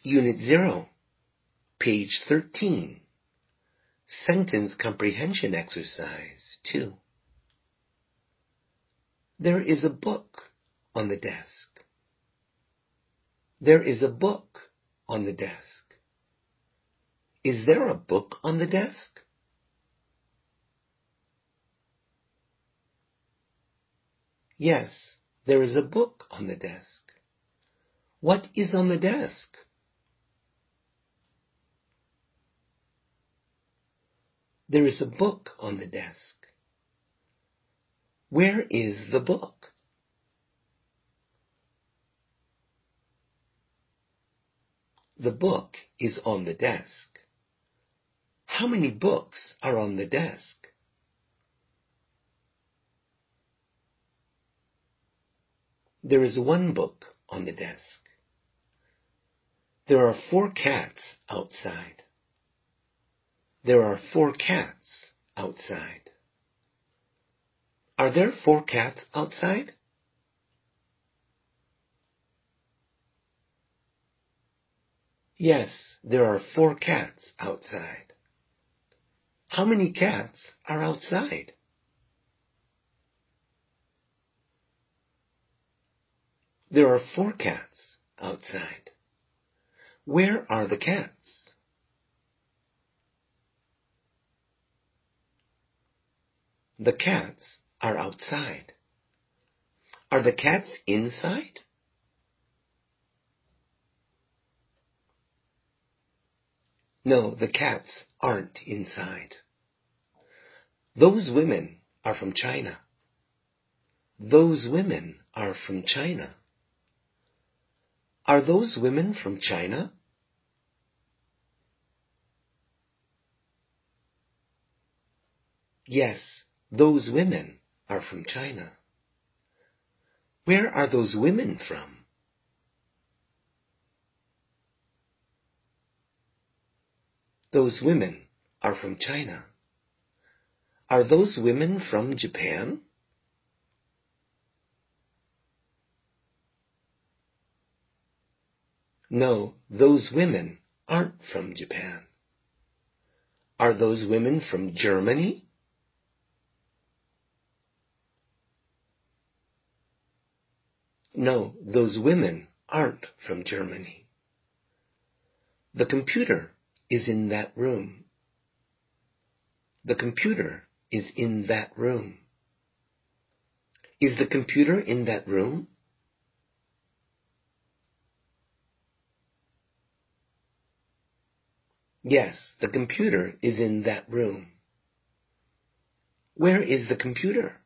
Unit 0, page 13. Sentence comprehension exercise 2. There is a book on the desk. There is a book on the desk. Is there a book on the desk? Yes, there is a book on the desk. What is on the desk? There is a book on the desk. Where is the book? The book is on the desk. How many books are on the desk? There is one book on the desk. There are 4 cats outside. There are 4 cats outside. Are there 4 cats outside? Yes, there are 4 cats outside. How many cats are outside? There are 4 cats outside. Where are the cats? The cats are outside. Are the cats inside? No, the cats aren't inside. Those women are from China. Those women are from China. Are those women from China? Yes, those women are from China. Where are those women from? Those women are from China. Are those women from Japan? No, those women aren't from Japan. Are those women from Germany? No, those women aren't from Germany. The computer is in that room. The computer is in that room. Is the computer in that room? Yes, the computer is in that room. Where is the computer?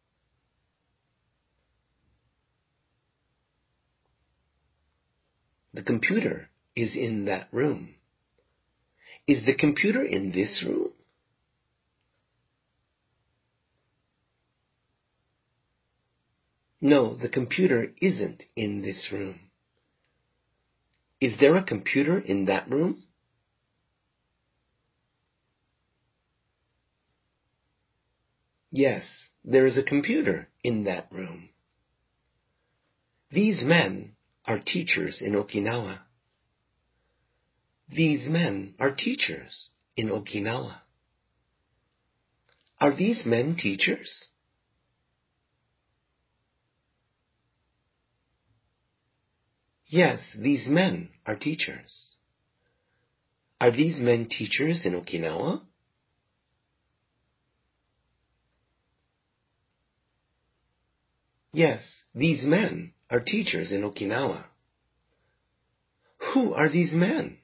The computer is in that room. Is the computer in this room? No, the computer isn't in this room. Is there a computer in that room? Yes, there is a computer in that room. These men are teachers in Okinawa. These men are teachers in Okinawa. Are these men teachers? Yes, these men are teachers. Are these men teachers in Okinawa? Yes, these men are teachers in Okinawa. Who are these men?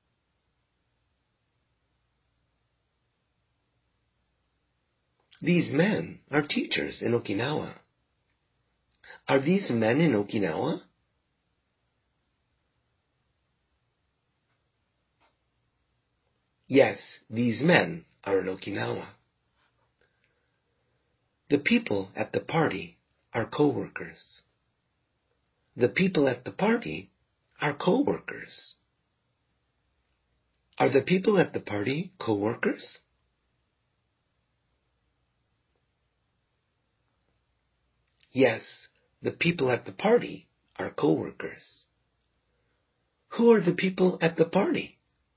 These men are teachers in Okinawa. Are these men in Okinawa? Yes, these men are in Okinawa. The people at the party are co-workers. The people at the party are co-workers. Are the people at the party co-workers? Yes, the people at the party are co-workers. Who are the people at the party?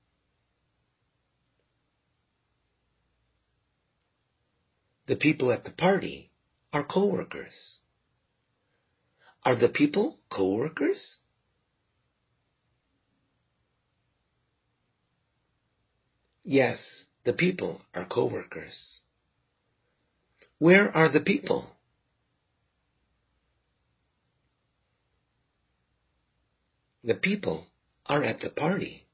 The people at the party are coworkers. Are the people coworkers? Yes, the people are coworkers. Where are the people? The people are at the party.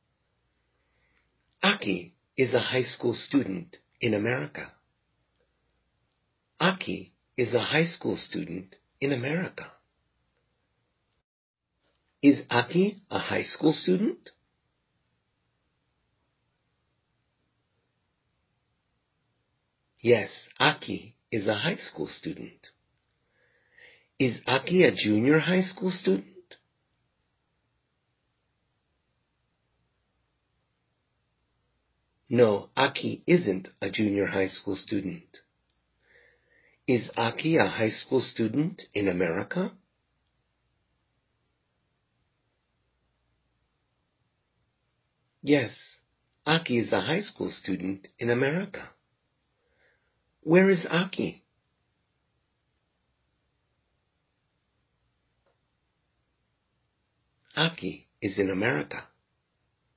Aki is a high school student in America. Aki is a high school student in America. Is Aki a high school student? Yes, Aki is a high school student. Is Aki a junior high school student? No, Aki isn't a junior high school student. Is Aki a high school student in America? Yes, Aki is a high school student in America. Where is Aki? Aki is in America.